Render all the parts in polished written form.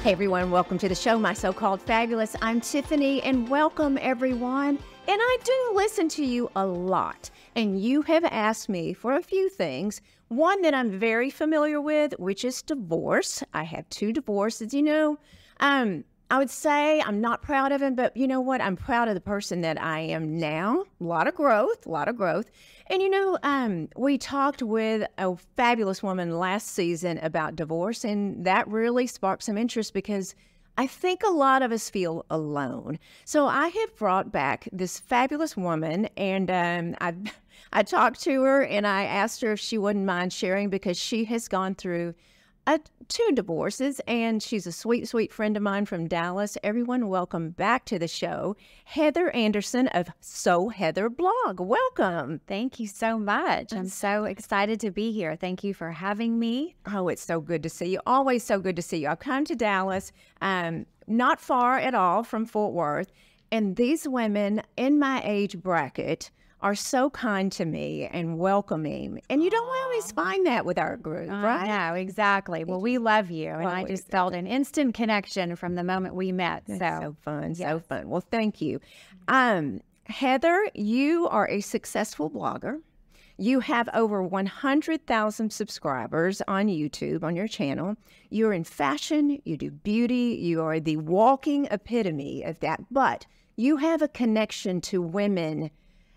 Hey everyone, welcome to the show, My So-Called Fabulous. I'm Tiffany, and welcome everyone. And I do listen to you a lot, and you have asked me for a few things. One that I'm very familiar with, which is divorce. I have 2 divorces, I would say I'm not proud of him, but you know what? I'm proud of the person that I am now. A lot of growth. And we talked with a fabulous woman last season about divorce, and that really sparked some interest because I think a lot of us feel alone. So I have brought back this fabulous woman, and I talked to her, and I asked her if she wouldn't mind sharing because she has gone through 2 divorces, and she's a sweet, sweet friend of mine from Dallas. Everyone, welcome back to the show, Heather Anderson of So Heather Blog. Welcome. Thank you so much. I'm so excited to be here. Thank you for having me. Oh, it's so good to see you. Always so good to see you. I've come to Dallas, not far at all from Fort Worth, and these women in my age bracket are so kind to me and welcoming. And you don't always find that with our group, right? No, exactly. Well, we love you. And I just felt an instant connection from the moment we met. So fun, so fun. Well, thank you. Heather, you are a successful blogger. You have over 100,000 subscribers on YouTube, on your channel. You're in fashion, you do beauty, you are the walking epitome of that. But you have a connection to women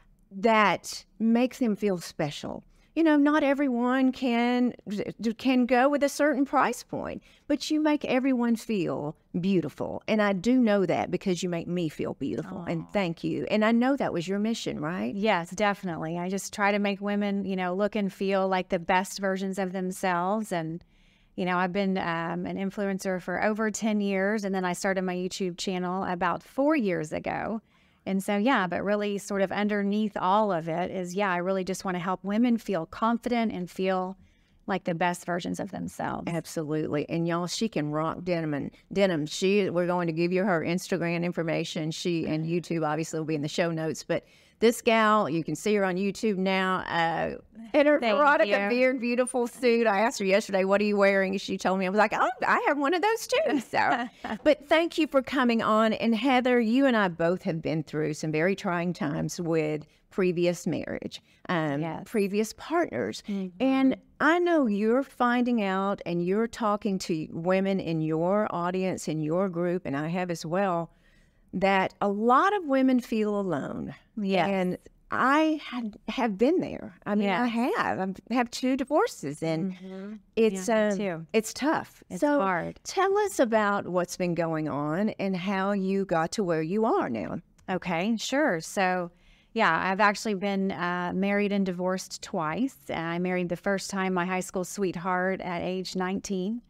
that makes them feel special. Not everyone can go with a certain price point, but you make everyone feel beautiful. And I do know that because you make me feel beautiful. Aww. And thank you. And I know that was your mission, right? Yes, definitely. I just try to make women, look and feel like the best versions of themselves. And, I've been an influencer for over 10 years. And then I started my YouTube channel about 4 years ago. And so, but really sort of underneath all of it is, I really just want to help women feel confident and feel like the best versions of themselves. Absolutely. And y'all, she can rock denim. We're going to give you her Instagram information. And YouTube obviously will be in the show notes, but this gal, you can see her on YouTube now, in her Veronica Beard beautiful suit. I asked her yesterday, what are you wearing? And she told me, I was like, oh, I have one of those too. So, but thank you for coming on. And Heather, you and I both have been through some very trying times with previous marriage, previous partners. Mm-hmm. And I know you're finding out and you're talking to women in your audience, in your group, and I have as well, that a lot of women feel alone. Yeah. And I have been there. I mean, I have 2 divorces, and it's tough. It's hard. Tell us about what's been going on and how you got to where you are now. Okay, sure. So, I've actually been married and divorced twice. I married the first time my high school sweetheart at age 19.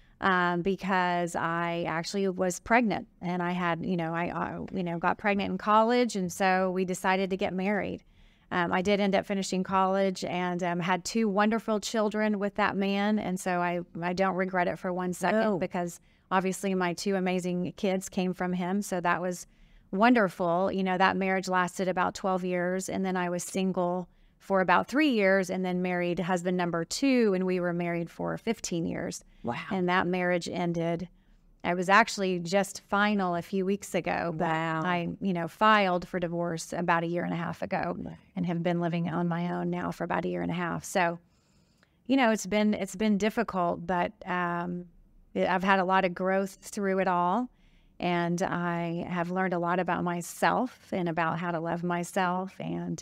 Because I actually was pregnant, and I had, I got pregnant in college, and so we decided to get married. I did end up finishing college and had 2 wonderful children with that man, and so I don't regret it for one second because obviously my 2 amazing kids came from him, so that was wonderful. That marriage lasted about 12 years, and then I was single for about 3 years and then married husband number 2, and we were married for 15 years. Wow. And that marriage ended. I was actually just final a few weeks ago, but I, filed for divorce about 1.5 years ago and have been living on my own now for about 1.5 years. So, it's been difficult, but I've had a lot of growth through it all. And I have learned a lot about myself and about how to love myself. And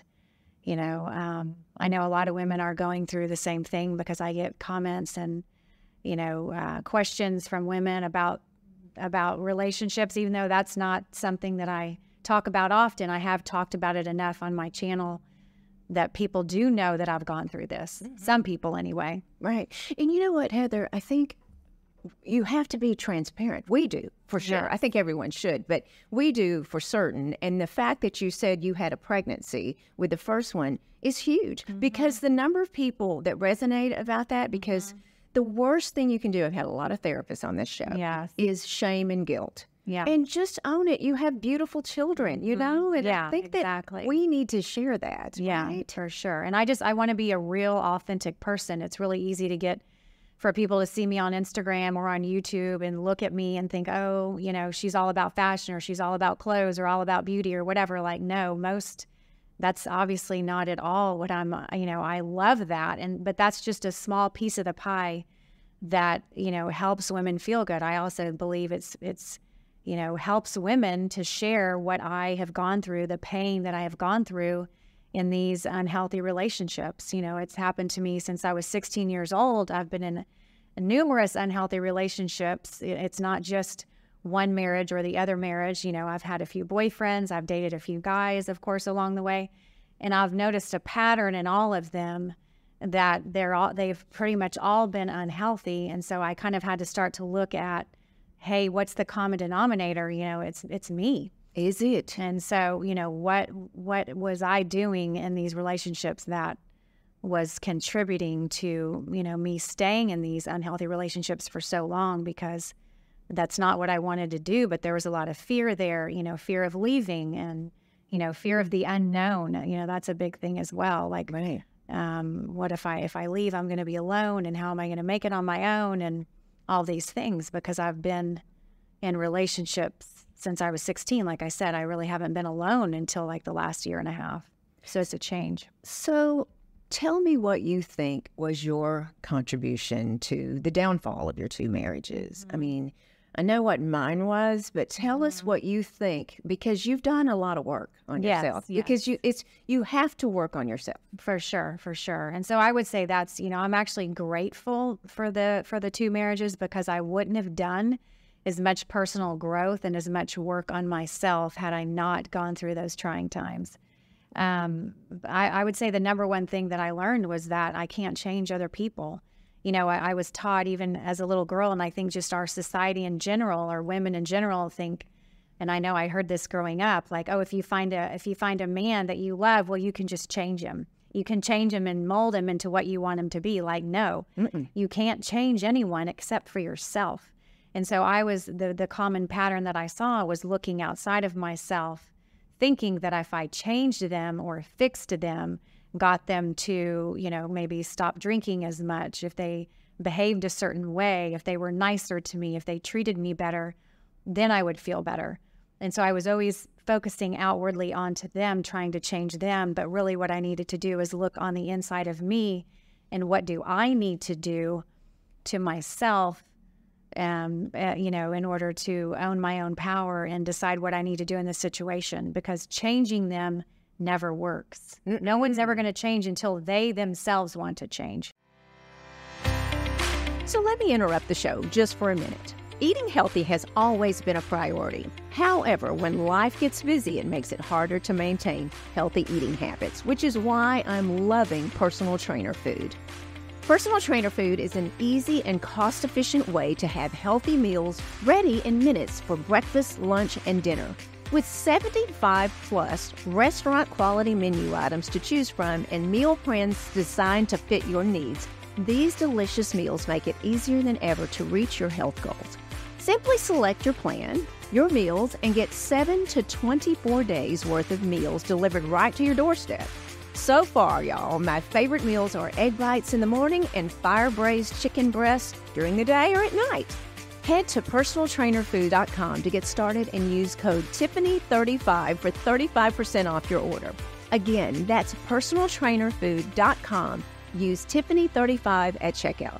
I know a lot of women are going through the same thing because I get comments and, questions from women about relationships, even though that's not something that I talk about often. I have talked about it enough on my channel that people do know that I've gone through this. Mm-hmm. Some people anyway. Right. And you know what, Heather, I think you have to be transparent. We do, for sure. Yes. I think everyone should, but we do for certain. And the fact that you said you had a pregnancy with the first one is huge because the number of people that resonate about that, because the worst thing you can do, I've had a lot of therapists on this show, is shame and guilt. Yeah. And just own it. You have beautiful children, And I think that we need to share that. Yeah, right? for sure. And I want to be a real authentic person. It's really easy to get for people to see me on Instagram or on YouTube and look at me and think, oh, she's all about fashion, or she's all about clothes, or all about beauty, or whatever. Like, no, that's obviously not at all what I'm, I love that. But that's just a small piece of the pie that, helps women feel good. I also believe it's helps women to share what I have gone through, the pain that I have gone through in these unhealthy relationships. It's happened to me since I was 16 years old. I've been in numerous unhealthy relationships. It's not just one marriage or the other marriage. I've had a few boyfriends, I've dated a few guys, of course, along the way. And I've noticed a pattern in all of them that they've pretty much all been unhealthy. And so I kind of had to start to look at, hey, what's the common denominator? It's me. Is it? And so, what was I doing in these relationships that was contributing to, me staying in these unhealthy relationships for so long? Because that's not what I wanted to do, but there was a lot of fear there, fear of leaving and, fear of the unknown. That's a big thing as well. Like, right. What if I leave, I'm going to be alone, and how am I going to make it on my own, and all these things, because I've been in relationships since I was 16. Like I said, I really haven't been alone until like the last year and a half. So it's a change. So tell me what you think was your contribution to the downfall of your two marriages. I mean, I know what mine was, but tell us what you think, because you've done a lot of work on yourself. Yes. Because you have to work on yourself. For sure. And so I would say that's, I'm actually grateful for the two marriages, because I wouldn't have done as much personal growth and as much work on myself had I not gone through those trying times. I would say the number one thing that I learned was that I can't change other people. I was taught even as a little girl, and I think just our society in general, or women in general, think, and I know I heard this growing up, like, oh, if you find a man that you love, well, you can just change him. You can change him and mold him into what you want him to be. Like, no, you can't change anyone except for yourself. And so the common pattern that I saw was looking outside of myself, thinking that if I changed them or fixed them, got them to, maybe stop drinking as much, if they behaved a certain way, if they were nicer to me, if they treated me better, then I would feel better. And so I was always focusing outwardly onto them, trying to change them. But really what I needed to do is look on the inside of me, and what do I need to do to myself, in order to own my own power and decide what I need to do in this situation, because changing them never works. No one's ever going to change until they themselves want to change. So let me interrupt the show just for a minute. Eating healthy has always been a priority. However, when life gets busy, it makes it harder to maintain healthy eating habits, which is why I'm loving Personal Trainer Food. Personal Trainer Food is an easy and cost-efficient way to have healthy meals ready in minutes for breakfast, lunch, and dinner. With 75-plus restaurant-quality menu items to choose from and meal plans designed to fit your needs, these delicious meals make it easier than ever to reach your health goals. Simply select your plan, your meals, and get 7 to 24 days worth of meals delivered right to your doorstep. So far, y'all, my favorite meals are egg bites in the morning and fire-braised chicken breast during the day or at night. Head to personaltrainerfood.com to get started and use code Tiffany35 for 35% off your order. Again, that's personaltrainerfood.com. Use Tiffany35 at checkout.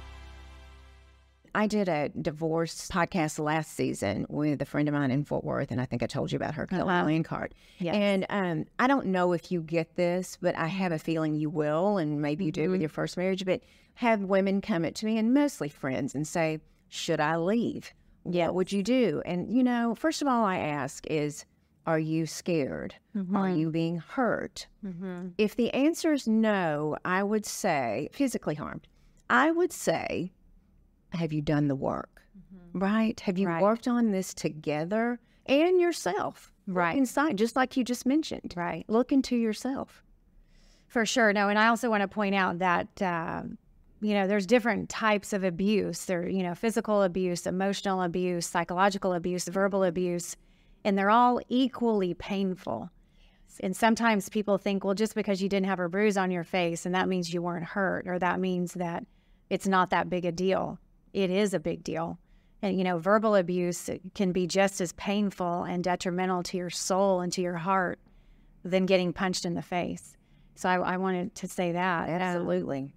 I did a divorce podcast last season with a friend of mine in Fort Worth, and I think I told you about her, Kelly Blancard. Yes. And I don't know if you get this, but I have a feeling you will, and maybe you did with your first marriage, but have women come up to me, and mostly friends, and say, should I leave? What would you do? And, first of all, I ask is, are you scared? Are you being hurt? If the answer is no, I would say, physically harmed, I would say, have you done the work? Right? Have you worked on this together and yourself? Right. Look inside, just like you just mentioned. Right. Look into yourself. For sure. No, and I also want to point out that, there's different types of abuse. There, physical abuse, emotional abuse, psychological abuse, verbal abuse, and they're all equally painful. And sometimes people think, well, just because you didn't have a bruise on your face and that means you weren't hurt, or that means that it's not that big a deal. It is a big deal. And, verbal abuse can be just as painful and detrimental to your soul and to your heart than getting punched in the face. So I wanted to say that. Absolutely.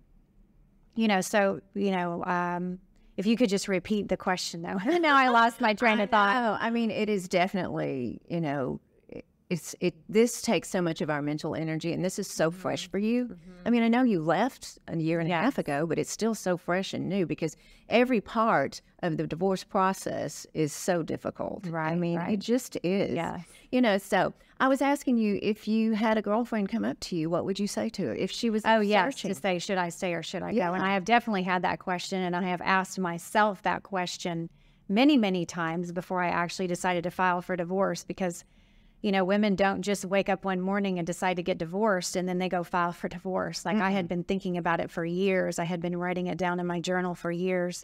If you could just repeat the question, though. Now I lost my train of thought. Oh, I mean, it is definitely, this takes so much of our mental energy, and this is so fresh for you. I mean, I know you left a year and a half ago, but it's still so fresh and new because every part of the divorce process is so difficult. Right. I mean, it just is. Yeah. So I was asking you, if you had a girlfriend come up to you, what would you say to her if she was to say, should I stay or should I go? And I have definitely had that question, and I have asked myself that question many, many times before I actually decided to file for divorce, because women don't just wake up one morning and decide to get divorced and then they go file for divorce. Like, I had been thinking about it for years. I had been writing it down in my journal for years,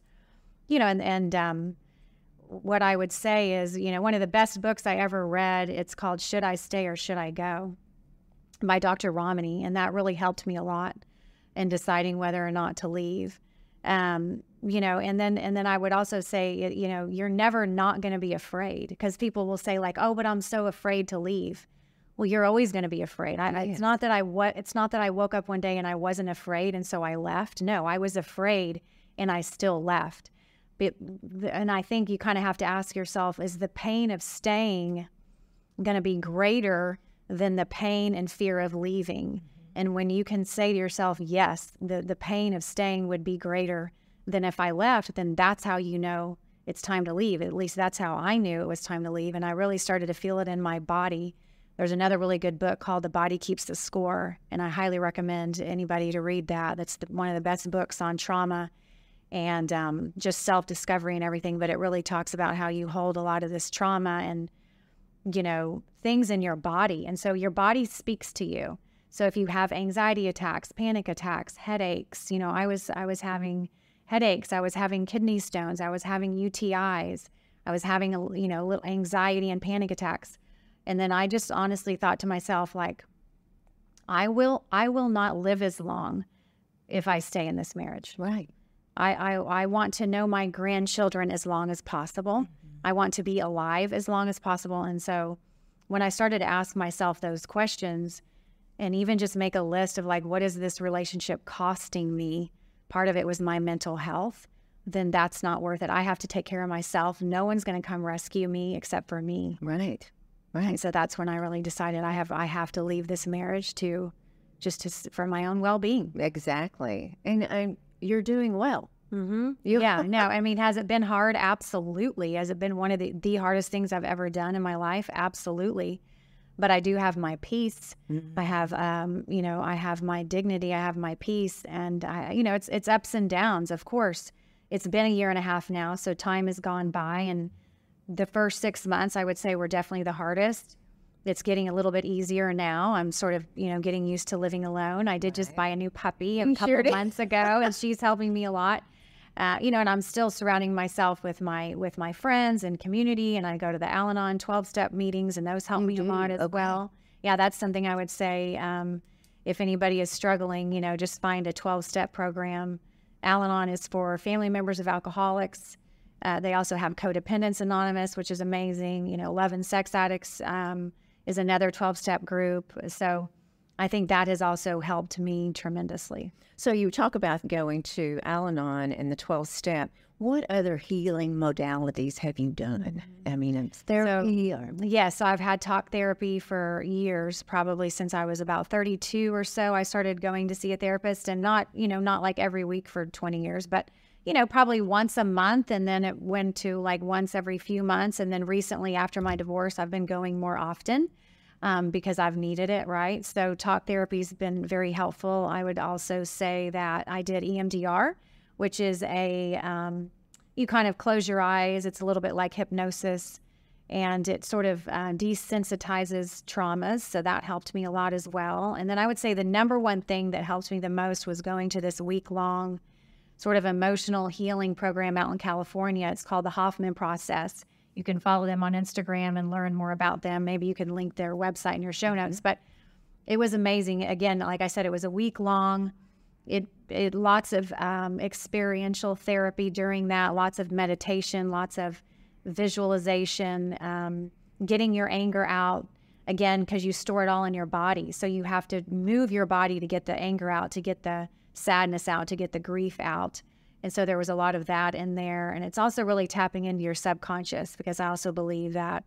what I would say is, one of the best books I ever read, it's called Should I Stay or Should I Go by Dr. Ramani. And that really helped me a lot in deciding whether or not to leave. And then I would also say, you're never not going to be afraid, because people will say like, oh, but I'm so afraid to leave. Well, you're always going to be afraid. It's not that I woke up one day and I wasn't afraid and so I left. No, I was afraid and I still left. And I think you kind of have to ask yourself, is the pain of staying going to be greater than the pain and fear of leaving? And when you can say to yourself, yes, the pain of staying would be greater than if I left, then that's how you know it's time to leave. At least that's how I knew it was time to leave. And I really started to feel it in my body. There's another really good book called The Body Keeps the Score, and I highly recommend anybody to read that. That's one of the best books on trauma and just self-discovery and everything. But it really talks about how you hold a lot of this trauma and, things in your body. And so your body speaks to you. So if you have anxiety attacks, panic attacks, headaches, I was having headaches, I was having kidney stones, I was having UTIs, I was having little anxiety and panic attacks. And then I just honestly thought to myself, like, I will not live as long if I stay in this marriage. Right. I want to know my grandchildren as long as possible. I want to be alive as long as possible. And so when I started to ask myself those questions and even just make a list of like, what is this relationship costing me? Part of it was my mental health. Then that's not worth it. I have to take care of myself. No one's going to come rescue me except for me. Right. And so that's when I really decided I have to leave this marriage for my own well-being. Exactly. And you're doing well. Yeah, no, I mean, has it been hard? Absolutely. Has it been one of the hardest things I've ever done in my life? Absolutely. But I do have my peace. I have, I have my dignity. I have my peace. And, it's ups and downs, of course. It's been a year and a half now, so time has gone by. And the first 6 months, I would say, were definitely the hardest. It's getting a little bit easier now. I'm sort of, getting used to living alone. I did just buy a new puppy a couple months ago, and she's helping me a lot. And I'm still surrounding myself with my friends and community, and I go to the Al-Anon 12-step meetings, and those help me a lot as well. Yeah, that's something I would say. If anybody is struggling, just find a 12-step program. Al-Anon is for family members of alcoholics. They also have Codependence Anonymous, which is amazing. Love and Sex Addicts is another 12-step group. So I think that has also helped me tremendously. So you talk about going to Al-Anon and the 12-step. What other healing modalities have you done? I mean, it's therapy. So I've had talk therapy for years, probably since I was about 32 or so. I started going to see a therapist, and not like every week for 20 years, but probably once a month. And then it went to like once every few months. And then recently, after my divorce, I've been going more often. Because I've needed it, right? So talk therapy has been very helpful. I would also say that I did EMDR, which is you kind of close your eyes. It's a little bit like hypnosis, and it sort of desensitizes traumas. So that helped me a lot as well. And then I would say the number one thing that helped me the most was going to this week-long sort of emotional healing program out in California. It's called the Hoffman Process. You can follow them on Instagram and learn more about them. Maybe you can link their website in your show notes. But it was amazing. Again, like I said, it was a week long. it lots of experiential therapy during that, lots of meditation, lots of visualization, getting your anger out, again, because you store it all in your body. So you have to move your body to get the anger out, to get the sadness out, to get the grief out. And so there was a lot of that in there. And it's also really tapping into your subconscious, because I also believe that,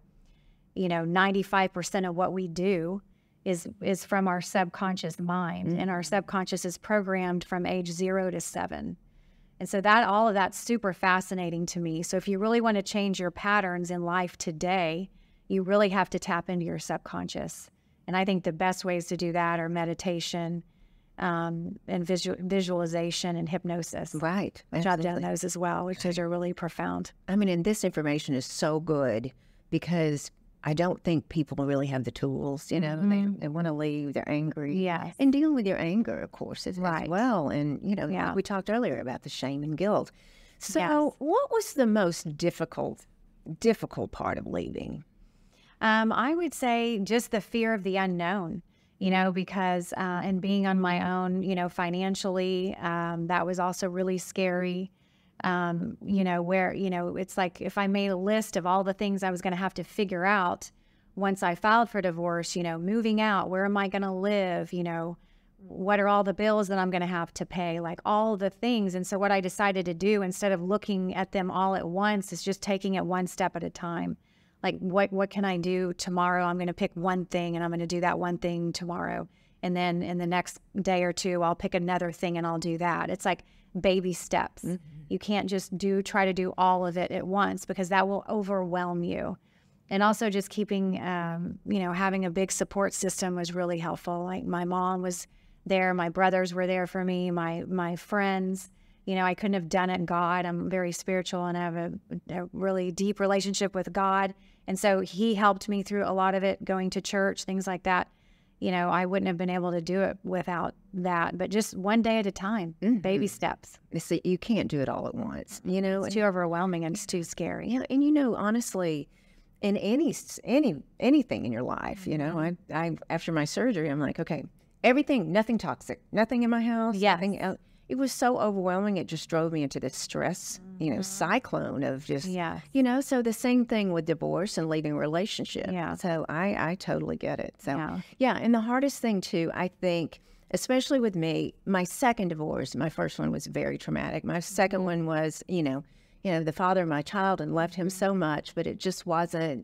95% of what we do is from our subconscious mind. And our subconscious is programmed from age 0 to 7. And so all of that's super fascinating to me. So if you really want to change your patterns in life today, you really have to tap into your subconscious. And I think the best ways to do that are meditation, and visualization and hypnosis. Right. Which I've done those as well, which are really profound. I mean, and this information is so good because I don't think people really have the tools, they want to leave, they're angry. Yes. And dealing with your anger, of course, as well. And, Yeah. we talked earlier about the shame and guilt. So Yes. what was the most difficult part of leaving? I would say just the fear of the unknown, because and being on my own, financially, that was also really scary. Where, it's like if I made a list of all the things I was going to have to figure out once I filed for divorce, moving out, where am I going to live? What are all the bills that I'm going to have to pay? Like all the things. And so what I decided to do, instead of looking at them all at once, is just taking it one step at a time. Like what can I do tomorrow? I'm going to pick one thing and I'm going to do that one thing tomorrow. And then in the next day or two, I'll pick another thing and I'll do that. It's like baby steps. Mm-hmm. You can't just try to do all of it at once, because that will overwhelm you. And also just keeping, having a big support system was really helpful. Like my mom was there, my brothers were there for me, my friends. I couldn't have done it. God, I'm very spiritual and I have a really deep relationship with God. And so he helped me through a lot of it, going to church, things like that. I wouldn't have been able to do it without that, but just one day at a time, baby steps. See, you can't do it all at once, It's too overwhelming and it's too scary. Yeah, and honestly, in anything in your life, I after my surgery, I'm like, okay, everything, nothing toxic, nothing in my house, nothing else. It was so overwhelming. It just drove me into this stress, cyclone of just, so the same thing with divorce and leaving a relationship. Yeah. So I totally get it. So, and the hardest thing too, I think, especially with me, my second divorce, my first one was very traumatic. My second one was, the father of my child, and left him so much, but it just wasn't,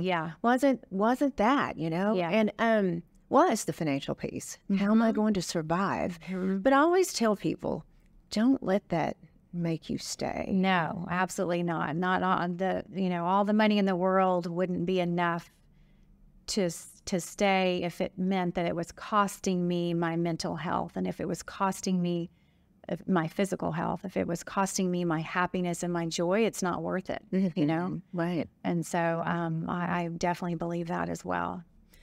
wasn't that, and, was the financial piece. How am I going to survive? But I always tell people, don't let that make you stay. No, absolutely not. Not on all the money in the world wouldn't be enough to stay if it meant that it was costing me my mental health, and if it was costing me my physical health, if it was costing me my happiness and my joy, it's not worth it, Right. And so I definitely believe that as well.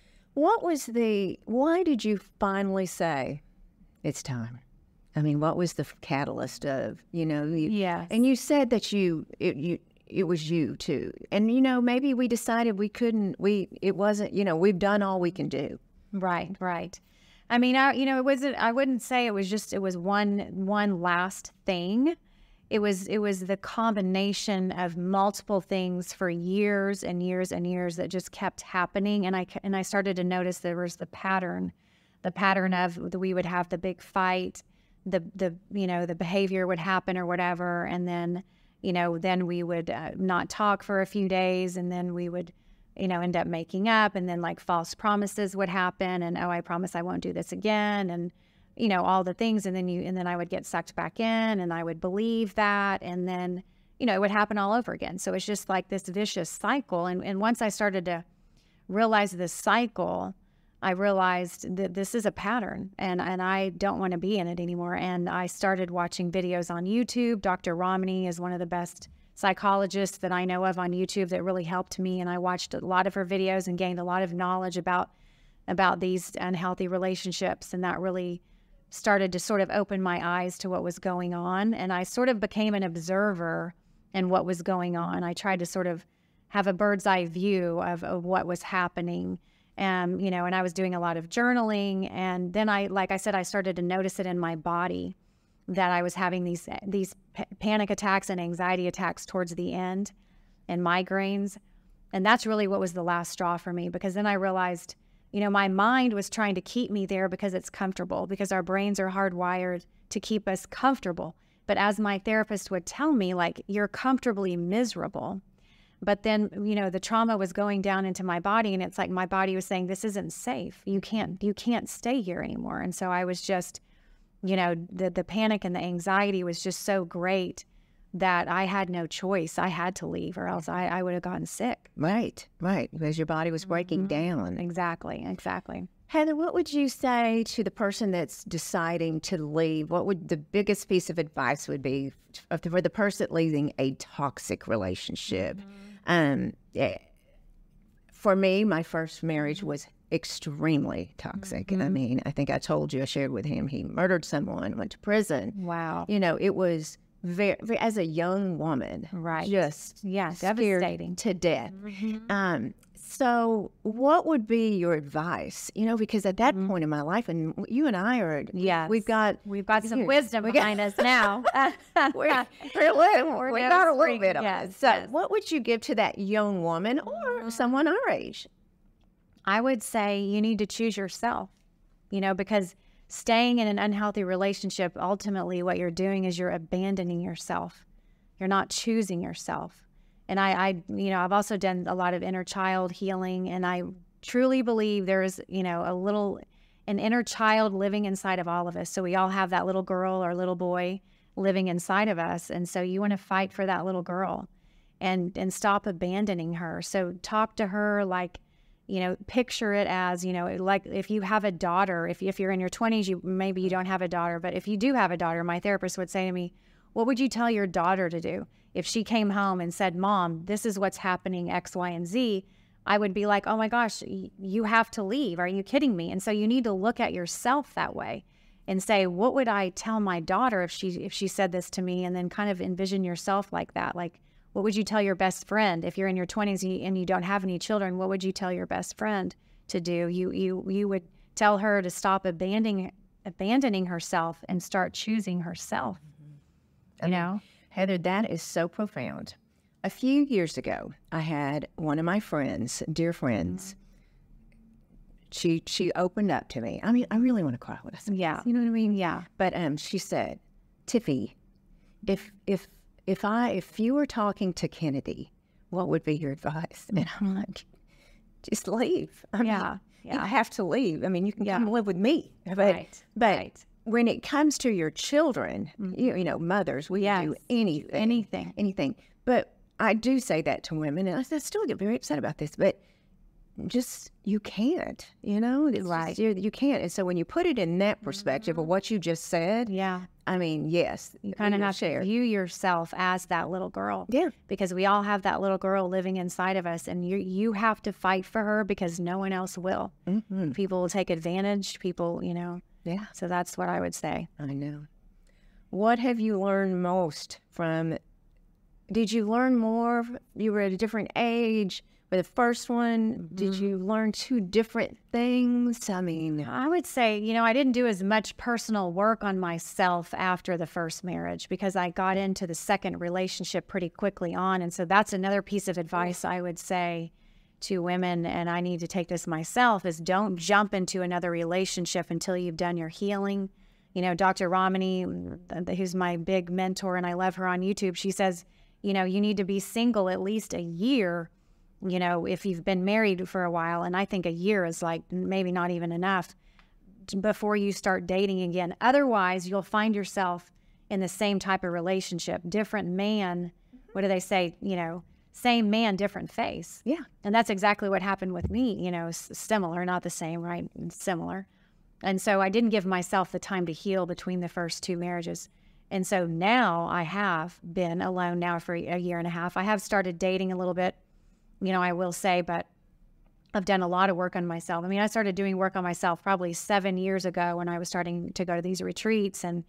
Why did you finally say, it's time? I mean, what was the catalyst of, Yes. And you said that it was you too. And, maybe we decided it wasn't, we've done all we can do. Right. I mean, I wouldn't say it was one last thing. It was the combination of multiple things for years and years and years that just kept happening. And I started to notice there was the pattern of we would have the big fight, the behavior would happen or whatever. And then, then we would not talk for a few days, and then we would, end up making up, and then like false promises would happen, and, oh, I promise I won't do this again. And, all the things. And then I would get sucked back in, and I would believe that. And then, it would happen all over again. So it's just like this vicious cycle. And once I started to realize this cycle, I realized that this is a pattern, and I don't want to be in it anymore. And I started watching videos on YouTube. Dr. Ramani is one of the best psychologists that I know of on YouTube that really helped me. And I watched a lot of her videos and gained a lot of knowledge about these unhealthy relationships. And that really started to sort of open my eyes to what was going on. And I sort of became an observer in what was going on. I tried to sort of have a bird's eye view of what was happening. And I was doing a lot of journaling. And then like I said, I started to notice it in my body. that I was having these panic attacks and anxiety attacks towards the end, and migraines. And that's really what was the last straw for me, because then I realized, you know, my mind was trying to keep me there because it's comfortable, because our brains are hardwired to keep us comfortable. But as my therapist would tell me, like, you're comfortably miserable. But then, you know, the trauma was going down into my body, and it's like my body was saying, this isn't safe. You can't stay here anymore. And so I was just, you know, the panic and the anxiety was just so great that I had no choice. I had to leave, or else I would have gotten sick. Right, because your body was breaking down. Exactly. Heather, what would you say to the person that's deciding to leave? What would the biggest piece of advice would be for the person leaving a toxic relationship? For me, my first marriage was extremely toxic. I mean, I think I told you, I shared with him, he murdered someone, went to prison. Wow. You know, it was very, as a young woman, Right. just Yeah, scared devastating. to death. So what would be your advice? You know, because at that point in my life, and you and I are, Yes. we've got some wisdom behind us now. we got a little bit of Yes, it. So yes. what would you give to that young woman or someone our age? I would say you need to choose yourself, you know, because staying in an unhealthy relationship, ultimately what you're doing is you're abandoning yourself. You're not choosing yourself. And I you know, I've also done a lot of inner child healing, and I truly believe there is, you know, an inner child living inside of all of us. So we all have that little girl or little boy living inside of us. And so you want to fight for that little girl and stop abandoning her. So talk to her like, you know, picture it as, you know, like if you have a daughter, if you're in your 20s, maybe you don't have a daughter, but if you do have a daughter, my therapist would say to me, what would you tell your daughter to do? If she came home and said, Mom, this is what's happening, X, Y, and Z, I would be like, oh my gosh, you have to leave. Are you kidding me? And so you need to look at yourself that way and say, what would I tell my daughter if she said this to me? And then kind of envision yourself like that. Like, what would you tell your best friend? If you're in your 20s and you don't have any children, what would you tell your best friend to do? You would tell her to stop abandoning herself and start choosing herself. You know? Heather, that is so profound. A few years ago, I had one of my friends, dear friends, she opened up to me. I mean, I really want to cry with us. Yeah. You know what I mean? Yeah. But she said, Tiffy, if you were talking to Kennedy, what would be your advice? And I'm like, just leave. I mean, you have to leave. I mean, you can come live with me. But when it comes to your children, you know, mothers, we do anything. But I do say that to women, and I still get very upset about this, but just, you can't, you know? It's just, you can't. And so when you put it in that perspective of what you just said, I mean, yes. You kind of have to view yourself as that little girl. Yeah. Because we all have that little girl living inside of us, and you have to fight for her because no one else will. People will take advantage. People, you know. Yeah. So that's what I would say. I know. What have you learned most from, did you learn more? You were at a different age with the first one. Did you learn two different things? I mean, I would say, you know, I didn't do as much personal work on myself after the first marriage because I got into the second relationship pretty quickly on. And so that's another piece of advice I would say to women, and I need to take this myself, is don't jump into another relationship until you've done your healing. You know, Dr. Ramani, who's my big mentor, and I love her on YouTube, she says, you know, you need to be single at least a year, you know, if you've been married for a while. And I think a year is like maybe not even enough before you start dating again. Otherwise, you'll find yourself in the same type of relationship, different man. What do they say? You know, same man, different face. Yeah. And that's exactly what happened with me, you know, similar, not the same, right? Similar. And so I didn't give myself the time to heal between the first two marriages. And so now I have been alone now for a year and a half. I have started dating a little bit, you know, I will say, but I've done a lot of work on myself. I mean, I started doing work on myself probably 7 years ago when I was starting to go to these retreats and,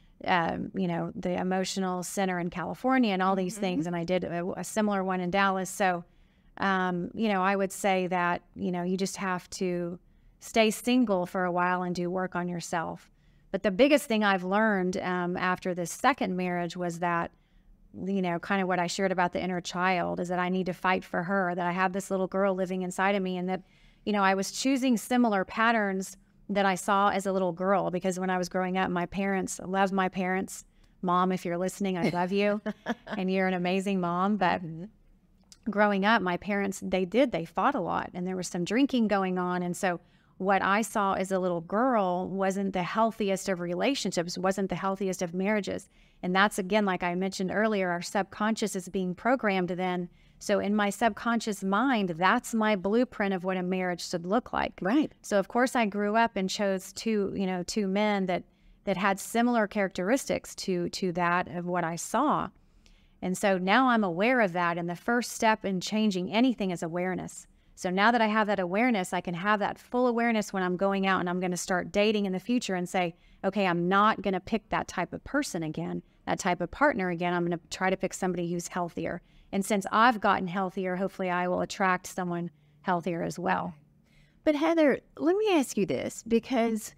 you know, the Emotional Center in California and all these things. And I did a similar one in Dallas. So, you know, I would say that, you know, you just have to stay single for a while and do work on yourself But the biggest thing I've learned after this second marriage was that, kind of what I shared about the inner child, is that I need to fight for her, that I have this little girl living inside of me, and that, I was choosing similar patterns that I saw as a little girl, because when I was growing up, my parents, I love my parents. Mom, if you're listening, I love you, and you're an amazing mom. But growing up, my parents, they fought a lot, and there was some drinking going on. And so what I saw as a little girl wasn't the healthiest of relationships, wasn't the healthiest of marriages. And that's, again, like I mentioned earlier, our subconscious is being programmed then. So in my subconscious mind, that's my blueprint of what a marriage should look like. Right. So of course I grew up and chose two men that had similar characteristics to that of what I saw. And so now I'm aware of that. And the first step in changing anything is awareness. So now that I have that awareness, I can have that full awareness when I'm going out and I'm going to start dating in the future and say, okay, I'm not going to pick that type of person again, that type of partner again. I'm going to try to pick somebody who's healthier. And since I've gotten healthier, hopefully I will attract someone healthier as well. But Heather, let me ask you this, because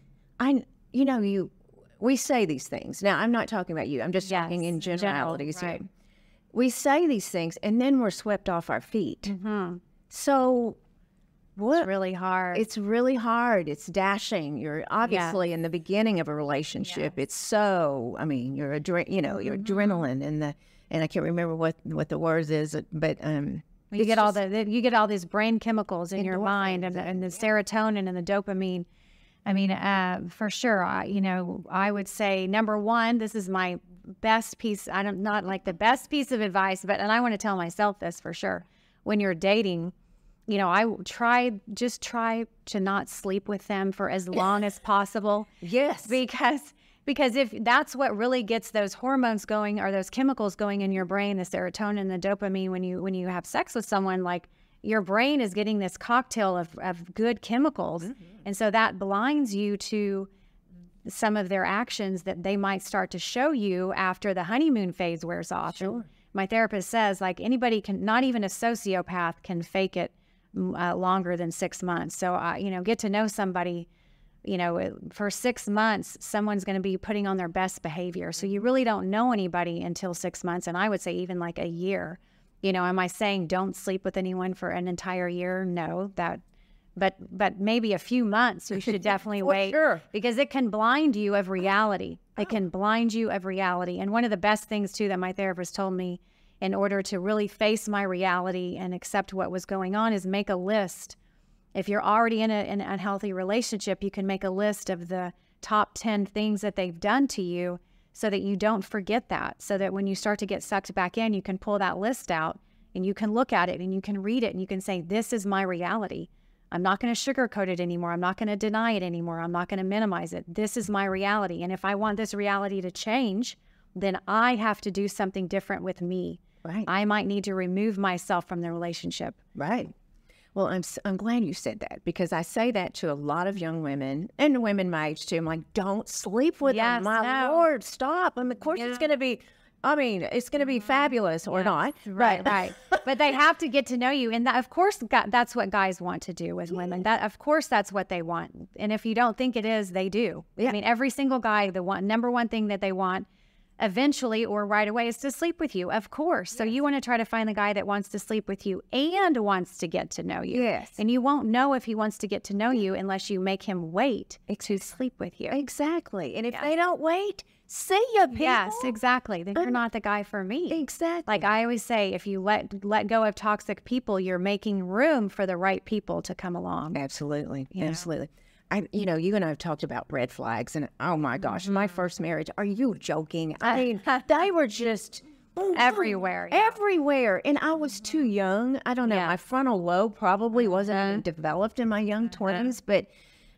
we say these things. Now, I'm not talking about you. I'm just talking in generalities. Right. We say these things and then we're swept off our feet. Mm-hmm. So It's really hard. It's really hard. It's dashing. You're obviously in the beginning of a relationship. It's so, you're adrenaline and I can't remember what the words is, but you get all these brain chemicals in your mind and the serotonin and the dopamine. For sure. I would say, number one, this is my best piece. Not like the best piece of advice, and I want to tell myself this for sure. When you're dating, I try to not sleep with them for as long as possible. Yes. Because if that's what really gets those hormones going, or those chemicals going in your brain, the serotonin, the dopamine, when you have sex with someone, like, your brain is getting this cocktail of good chemicals. Mm-hmm. And so that blinds you to some of their actions that they might start to show you after the honeymoon phase wears off. Sure. And my therapist says, like, anybody can, not even a sociopath can fake it longer than 6 months. So, get to know somebody, for 6 months, someone's going to be putting on their best behavior. So you really don't know anybody until 6 months. And I would say even like a year. Am I saying don't sleep with anyone for an entire year? No, but maybe a few months you should definitely wait. Sure. Because it can blind you of reality. It can blind you of reality. And one of the best things too that my therapist told me in order to really face my reality and accept what was going on is make a list. If you're already in an unhealthy relationship, you can make a list of the top 10 things that they've done to you, so that you don't forget that, so that when you start to get sucked back in, you can pull that list out and you can look at it and you can read it and you can say, this is my reality. I'm not going to sugarcoat it anymore. I'm not going to deny it anymore. I'm not going to minimize it. This is my reality. And if I want this reality to change, then I have to do something different with me. Right. I might need to remove myself from the relationship. Right. Well, I'm glad you said that, because I say that to a lot of young women and women my age too. I'm like, don't sleep with them. My Lord, stop. Of course it's going to be, it's going to be fabulous or not. Right. But they have to get to know you. And that, of course, that's what guys want to do with women. That, of course, that's what they want. And if you don't think it is, they do. Yeah. Every single guy, number one thing that they want eventually or right away is to sleep with you, of course. So you want to try to find the guy that wants to sleep with you and wants to get to know you. Yes. And you won't know if he wants to get to know you unless you make him wait to sleep with you. Exactly. And if they don't wait, see ya, people. Yes, exactly. Then you're not the guy for me. Exactly. Like I always say, if you let go of toxic people, you're making room for the right people to come along. Absolutely. Absolutely. You and I have talked about red flags, and oh my gosh, my first marriage. Are you joking? They were just everywhere. Everywhere. And I was too young. I don't know. My frontal lobe probably wasn't developed in my young 20s, but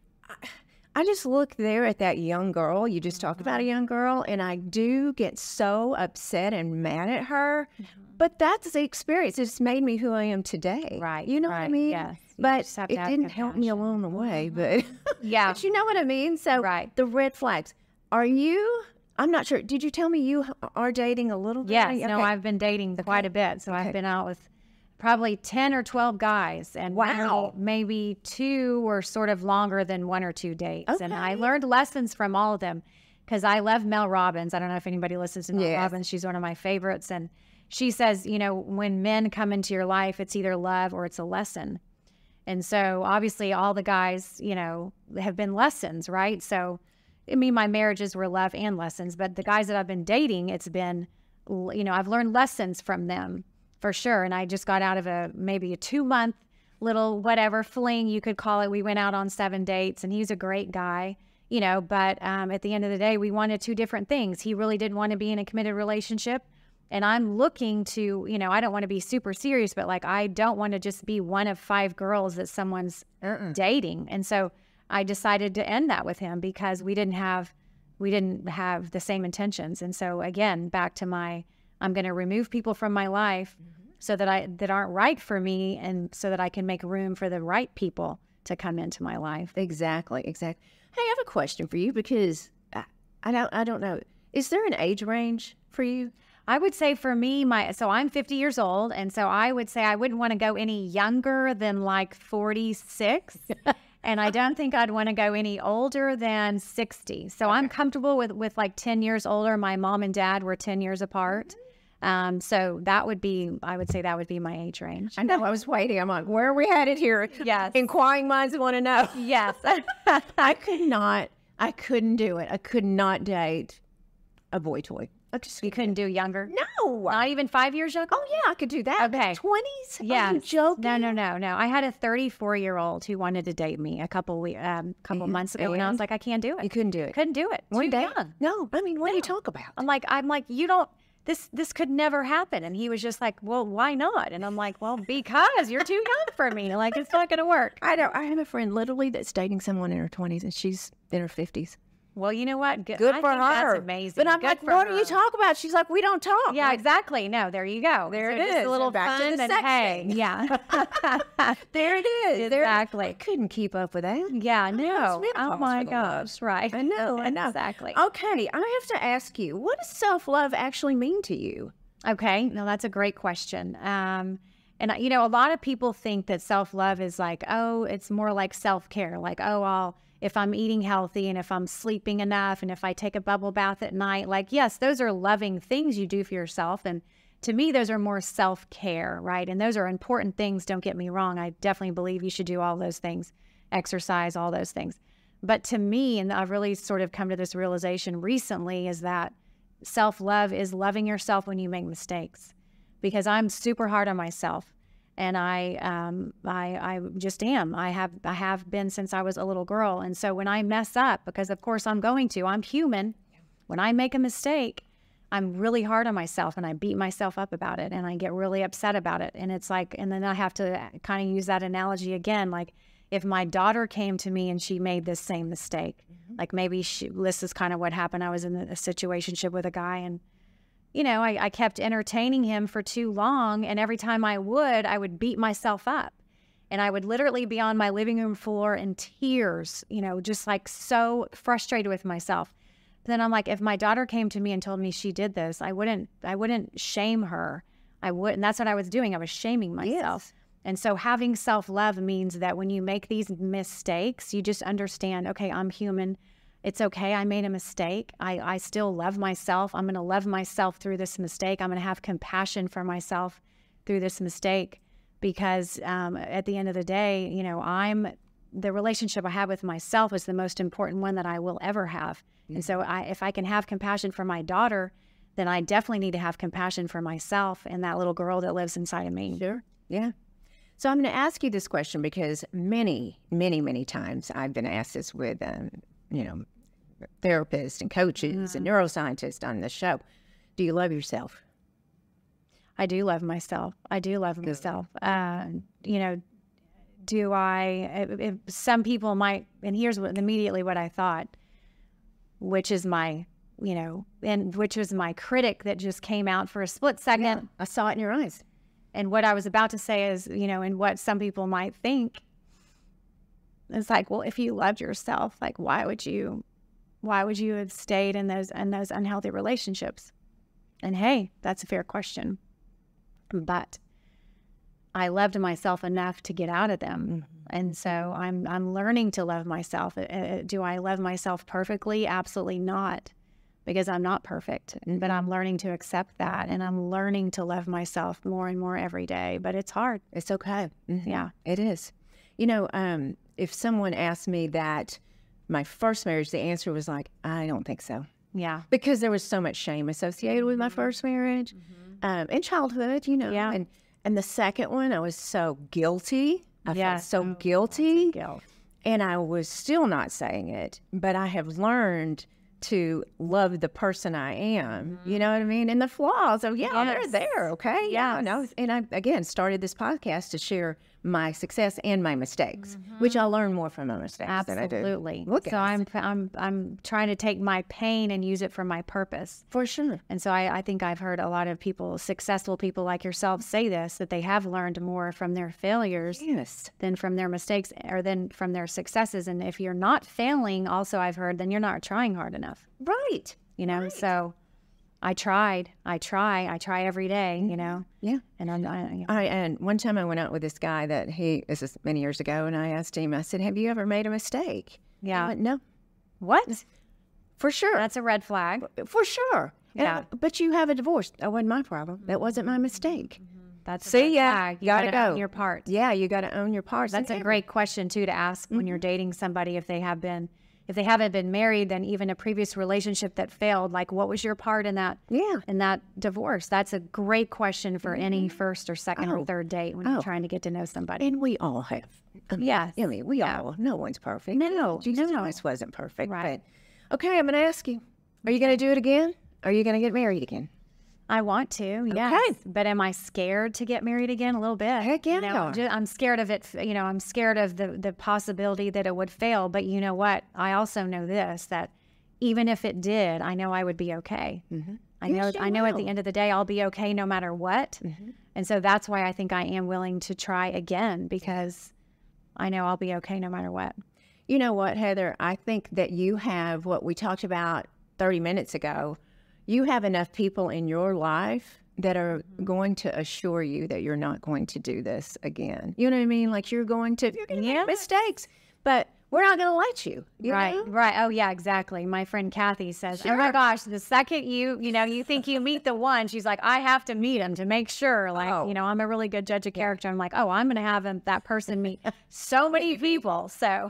I just look there at that young girl. You just talked about a young girl, and I do get so upset and mad at her. But that's the experience. It's made me who I am today. Right. You know what I mean? Yes. But it didn't help me along the way. But but you know what I mean? So the red flags. Are you, I'm not sure. Did you tell me you are dating a little bit? Yes. Okay. No, I've been dating quite a bit. So I've been out with probably 10 or 12 guys. And Wow. maybe 2 were sort of longer than 1 or 2 dates. And I Okay. learned lessons from all of them because I love Mel Robbins. I don't know if anybody listens to Mel Yes. Robbins. She's one of my favorites. And she says, you know, when men come into your life, it's either love or it's a lesson. And so obviously all the guys, you know, have been lessons, right? So, I mean, my marriages were love and lessons, but the guys that I've been dating, it's been, you know, I've learned lessons from them for sure. And I just got out of maybe a 2-month little whatever fling, you could call it. We went out on 7 dates and he's a great guy, you know, but at the end of the day, we wanted 2 different things. He really didn't want to be in a committed relationship. And I'm looking to, you know, I don't want to be super serious, but like, I don't want to just be one of 5 girls that someone's dating. And so I decided to end that with him because we didn't have the same intentions. And so again, back to I'm going to remove people from my life so that aren't right for me, and so that I can make room for the right people to come into my life. Exactly. Hey, I have a question for you because I don't know. Is there an age range for you? I would say for me, so I'm 50 years old, and so I would say I wouldn't want to go any younger than like 46. And I don't think I'd want to go any older than 60. So I'm comfortable with like 10 years older. My mom and dad were 10 years apart. So I would say that would be my age range. I know. I was waiting. I'm like, where are we headed here? Yes. Inquiring minds want to know. Yes. I couldn't do it. I could not date a boy toy. You couldn't do younger? No. Not even 5 years younger? Oh, yeah, I could do that. Okay. 20s? Yeah. Are you joking? No. I had a 34-year-old who wanted to date me a couple months ago, and I was like, I can't do it. You couldn't do it. Couldn't do it. One Too day? young. No. I mean, what do you talk about? I'm like, you don't. This could never happen. And he was just like, well, why not? And I'm like, well, because you're too young for me. Like, it's not going to work. I have a friend literally that's dating someone in her 20s, and she's in her 50s. Well, you know what? Good I for think her. That's amazing. But I'm Good like, for what her. do you talk about? She's like, we don't talk. Yeah, Like, exactly. No, there you go. There it Just is. a little Back to fun the and sexting. hey, yeah. there it is. Exactly. I couldn't keep up with that. Yeah, no. menopause Oh my for the love. gosh, right. I know. Exactly. Okay, I have to ask you, what does self-love actually mean to you? Okay, no, that's a great question. And you know, a lot of people think that self-love is like, oh, it's more like self-care. Like, oh, if I'm eating healthy and if I'm sleeping enough and if I take a bubble bath at night, like, yes, those are loving things you do for yourself. And to me, those are more self-care, right? And those are important things. Don't get me wrong. I definitely believe you should do all those things, exercise, all those things. But to me, and I've really sort of come to this realization recently, is that self-love is loving yourself when you make mistakes, because I'm super hard on myself. And I just am. I have been since I was a little girl. And so when I mess up, because of course I'm human. When I make a mistake, I'm really hard on myself and I beat myself up about it and I get really upset about it. And it's like, and then I have to kind of use that analogy again. Like if my daughter came to me and she made this same mistake, like maybe this is kind of what happened. I was in a situationship with a guy, and you know, I kept entertaining him for too long, and every time I would beat myself up. And I would literally be on my living room floor in tears, you know, just like so frustrated with myself. But then I'm like, if my daughter came to me and told me she did this, I wouldn't shame her. And that's what I was doing. I was shaming myself. Yes. And so having self-love means that when you make these mistakes, you just understand, okay, I'm human. It's okay. I made a mistake. I still love myself. I'm going to love myself through this mistake. I'm going to have compassion for myself through this mistake, because at the end of the day, you know, the relationship I have with myself is the most important one that I will ever have. Mm-hmm. And so if I can have compassion for my daughter, then I definitely need to have compassion for myself and that little girl that lives inside of me. Sure. Yeah. So I'm going to ask you this question because many, many, many times I've been asked this with, you know, therapists and coaches and neuroscientists on the show. Do you love yourself? I do love myself. You know, do I, if some people might, and here's immediately what I thought, which is my, you know, and which was my critic that just came out for a split second. Yeah, I saw it in your eyes. And what I was about to say is, you know, and what some people might think, it's like, well, if you loved yourself, like, why would you have stayed in those unhealthy relationships? And hey, that's a fair question. But I loved myself enough to get out of them. And so I'm learning to love myself. Do I love myself perfectly? Absolutely not, because I'm not perfect. But I'm learning to accept that, and I'm learning to love myself more and more every day. But it's hard. It's okay. Yeah. It is. You know, if someone asked me that my first marriage, the answer was like, I don't think so. Yeah. Because there was so much shame associated with my first marriage and childhood, you know. Yeah. And the second one, I was so guilty. I felt Yes. so guilty. Guilt. And I was still not saying it. But I have learned to love the person I am. You know what I mean? And the flaws. Oh, yeah, Yes. they're there. Okay. Yeah. Yes. No. And I, again, started this podcast to share my success and my mistakes, which I learn more from my mistakes than I do. Absolutely. Look at So us. I'm trying to take my pain and use it for my purpose. For sure. And so I think I've heard a lot of people, successful people like yourself, say this, that they have learned more from their failures Yes. than from their mistakes or than from their successes. And if you're not failing, also I've heard, then you're not trying hard enough, Right. you know? So I try every day, you know? Yeah. And And one time I went out with this guy this is many years ago, and I asked him, I said, have you ever made a mistake? Yeah. He went, no. what? For sure. That's a red flag. For sure. Yeah. But you have a divorce. That wasn't my problem. That wasn't my mistake. That's a See red ya. flag. You Gotta gotta go. own your part. Yeah, you got to own your parts. That's And a great question too to ask when you're dating somebody if they haven't been married, then even a previous relationship that failed, like what was your part in that Yeah. divorce? That's a great question for any first or second or third date when you're trying to get to know somebody. And we all have. Yes. I mean, we all, no one's perfect. No, Jesus no. Christ wasn't perfect. Right. But, okay, I'm going to ask you, are you going to do it again? Are you going to get married again? I want to, yes. But am I scared to get married again? A little bit. Heck yeah, You know, you are. I'm scared of it. You know, I'm scared of the possibility that it would fail. But you know what? I also know this, that even if it did, I know I would be okay. I know. Yes, you I know at will. the end of the day, I'll be okay no matter what. And so that's why I think I am willing to try again, because I know I'll be okay no matter what. You know what, Heather? I think that you have what we talked about 30 minutes ago. You have enough people in your life that are going to assure you that you're not going to do this again. You know what I mean? Like you're going to make mistakes, but we're not going to let you. You know? Right. Oh, yeah, exactly. My friend Kathy says, oh my gosh, the second you think you meet the one, she's like, I have to meet him to make sure. Like, I'm a really good judge of character. I'm like, oh, I'm going to have that person meet so many people. So,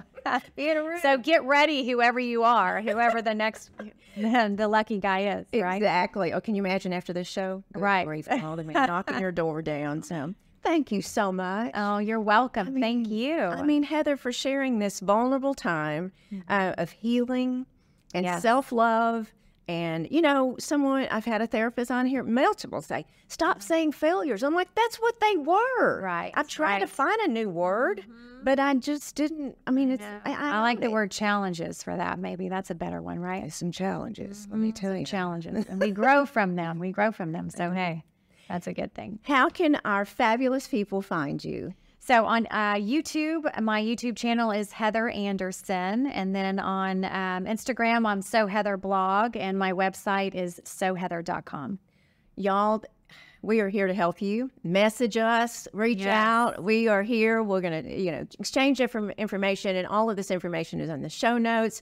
so get ready, whoever you are, whoever the next, the lucky guy is, right? Exactly. Oh, can you imagine after this show? Right. Grief, all the men knocking your door down. So thank you so much. Oh, you're welcome. Thank you. I mean, Heather, for sharing this vulnerable time of healing and self-love. And, I've had a therapist on here, multiple say, stop saying failures. I'm like, that's what they were. Right. I tried to find a new word, but I just didn't. I mean, I like the word challenges for that. Maybe that's a better one, right? There's some challenges. Let me tell you. Challenges. And we grow from them. So, hey, that's a good thing. How can our fabulous people find you? So on YouTube, my YouTube channel is Heather Anderson. And then on Instagram, I'm So Heather Blog. And my website is soheather.com. Y'all, we are here to help you. Message us, reach out. We are here. We're going to, exchange information. And all of this information is on the show notes.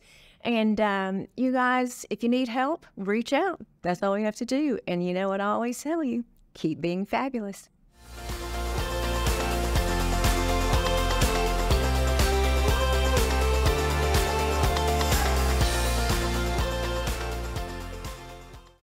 And you guys, if you need help, reach out. That's all you have to do. And you know what I always tell you? Keep being fabulous.